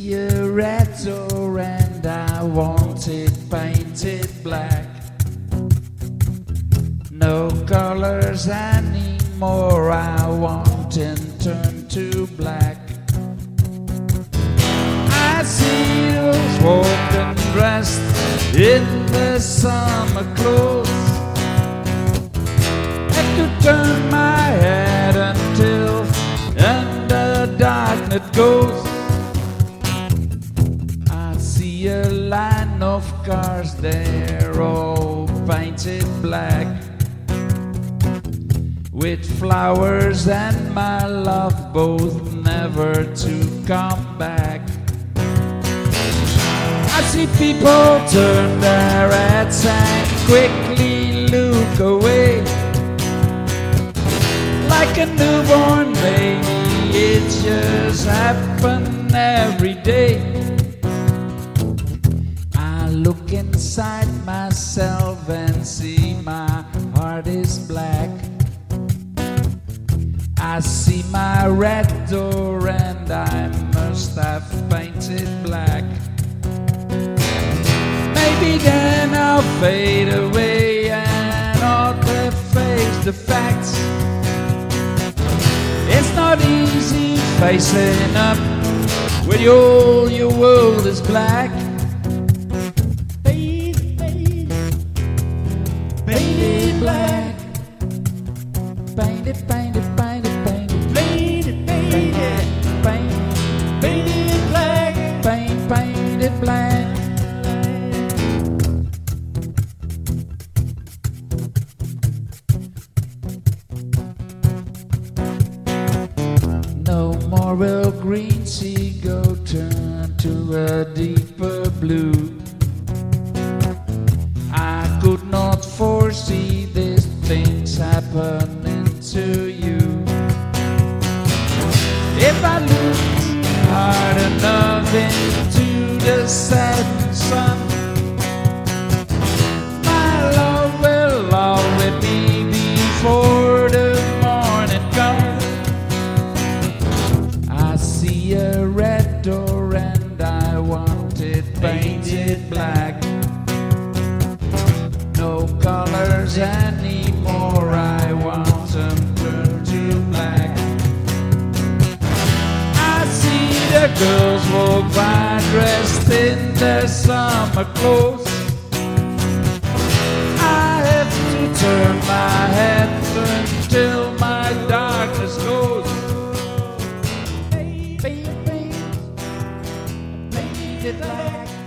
see a red door and I want it painted black. No colors anymore, I want it turned to black. I see those walking dressed in the summer clothes. Have to turn my head until under darkness goes. I see a line of cars, they're all painted black, with flowers and my love both never to come back. I see people turn their heads and quickly look away, like a newborn baby, it just happens every day. I look inside myself and see my heart is black. I see my red door and I must have painted black. Maybe then I'll fade away and not face the facts. It's not easy facing up when all your world is black. Painted black. Painted, painted, painted, painted. Painted, painted, painted, painted black. Painted black. No more will green sea go turn to a deeper blue. I could not foresee these things happening to you. If I look hard enough into the setting sun, my love will always be before the morning comes. I see a red door and I want it painted black. No colors anymore, I want them turned to black. I see the girls walk by dressed in their summer clothes. I have to turn my head until my darkness goes. Painted black.